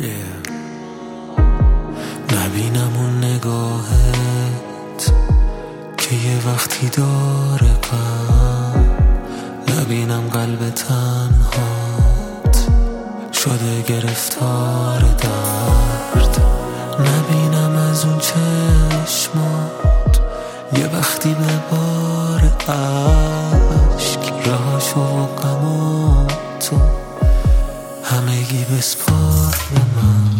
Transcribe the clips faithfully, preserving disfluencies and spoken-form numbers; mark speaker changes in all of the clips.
Speaker 1: yeah. نبینم اون نگاهت که یه وقتی داره غم، نبینم قلب تنهات شده گرفتار درد، نبینم از اون چشمات یه وقتی به بار عشق رهاشو و غماتو همگی بسپار به من.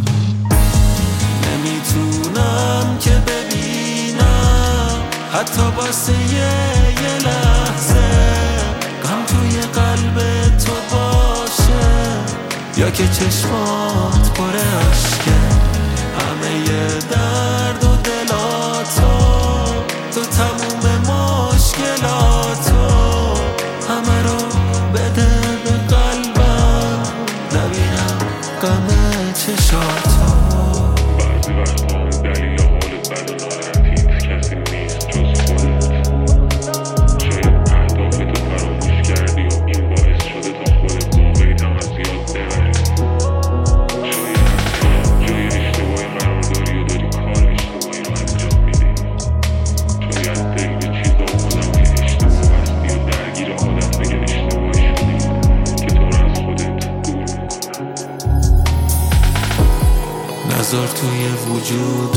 Speaker 1: نمیتونم که ببینم حتی واسه یه, یه لحظه غم توی قلب تو باشه، یا که چشمات پر عشقه، همه درد و دلاتو، تو تموم مشکلاتو همه رو بده به قلبم، نبینم غم چشاتو.
Speaker 2: بعضی وقتا دلیل حالت بد و ناراحتیت کسی نیست جز خودت. شاید اهدافتو فراموش کردی و این باعث شده تا خودت واقعیت هم از یاد ببری. شاید جای اشتباهی قرار داری و داری کار اشتباهی رو انجام میدی. شاید داری به چیزا آدم که اشتباه هستی و درگیر آدم بگه اشتباه شدی که تو رو از خودت دور میکنه.
Speaker 1: نذار توی وجودت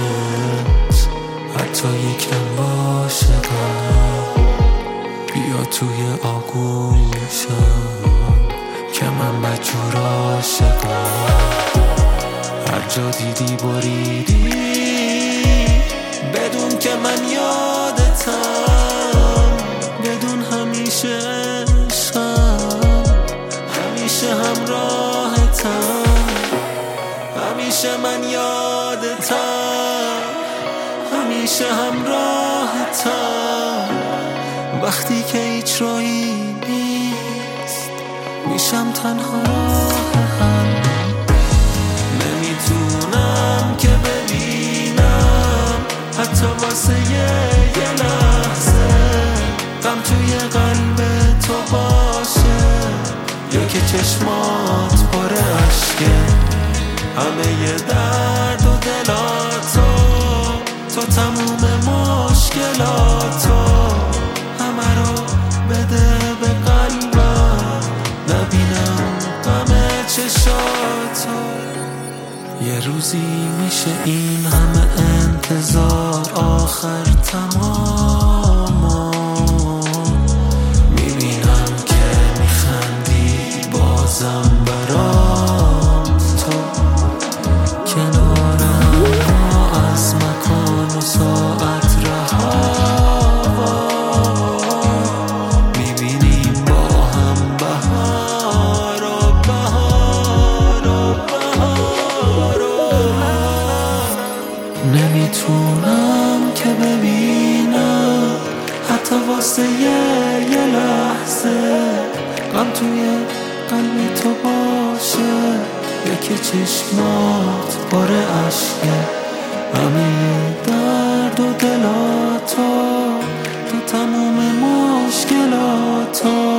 Speaker 1: حتی یکم باشه غم، بیا توی آغوشم که من بدجور عاشقم. هر جا دیدی بریدی بدون که من یادتم، بدون همیشه عشقم، همیشه همراهتم، همیشه من یادتم، همیشه همراهتم. وقتی که هیچ راهی نیست میشم تنها راهم، نمیتونم که ببینم حتی واسه یه, یه لحظه غم توی قلب تو باشه، یا که چشمات پر عشقه، همه درد و دلاتو، تو تموم مشکلاتو همه رو بده به قلبم، نبینم غم چشاتو. یه روزی میشه این همه انتظار آخر تمام، میبینم که میخندی بازم برام، تو کنارم از مکان و ساعت رها، میبینیم با هم بهار و بهار و بهار و نمیتونم که ببینم حتی واسه یه, یه لحظه غم توی قلب تو باشه، یکی چشمات پر عشقه، همه درد و دلاتو، تو تموم مشکلاتو